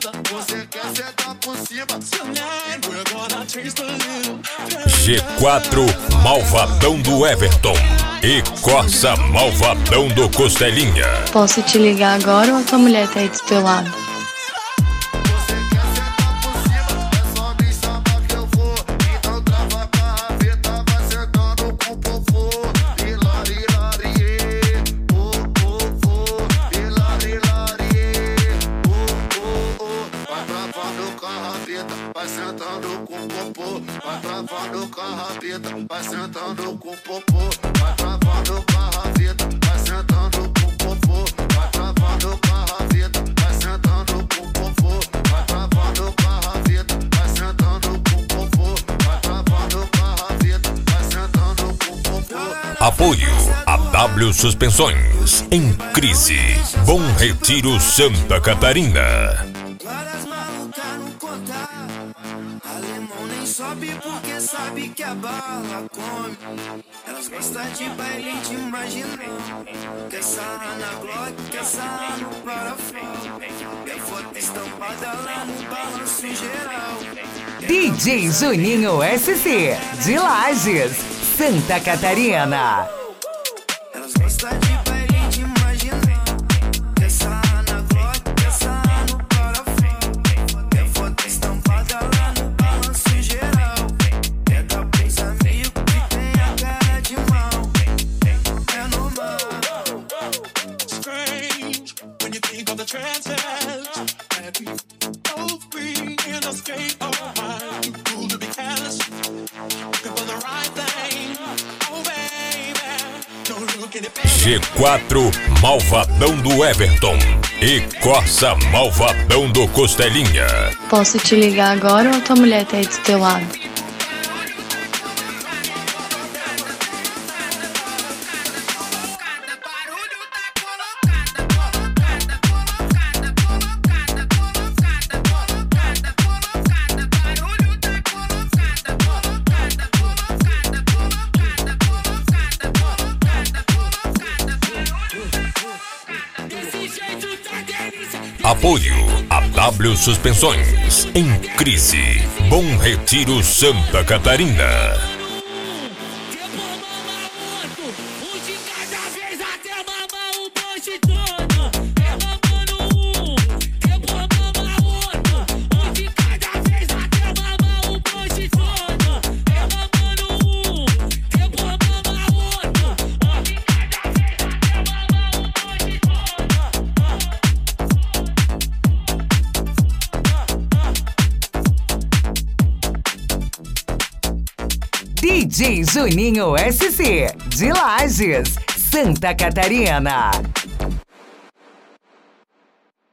G4 Malvadão do Everton e Corsa Malvadão do Costelinha. Posso te ligar agora ou a tua mulher tá aí do teu lado? Vai sentando com popô, vai travando com a rabeta, vai sentando com popô, vai travando com a rabeta, vai sentando com popô, vai travando com a rabeta, vai sentando com popô, vai travando com a rabeta, vai sentando com popô, vai travando com a rabeta, vai sentando com popô. Apoio a W Suspensões, em crise. Bom Retiro, Santa Catarina. Alemão nem sobe porque sabe que a bala come. Elas gostam de baile de imaginar. Quer sarrar na Glock, quer sarrar no Parafal. Quer foto estampada lá no balanço geral. DJ Juninho SC, de Lages, Santa Catarina. Elas gostam de baile de imaginar. Quer sarrar na Glock, quer sarrar no Parafal. Quer foto estampada lá no balanço geral. É da presa meio que tem a cara de mal. É normal. Strange when you think of the chances that we both bring in a state of mind. Too cool to be careless, looking for the right thing. Oh baby, don't look in the face. G4 Malvadão do Everton e Corsa Malvadão do Costelinha. Posso te ligar agora ou a tua mulher tá aí do teu lado? Apoio a W Suspensões, em crise. Bom Retiro, Santa Catarina. DJ Juninho SC, de Lages, Santa Catarina.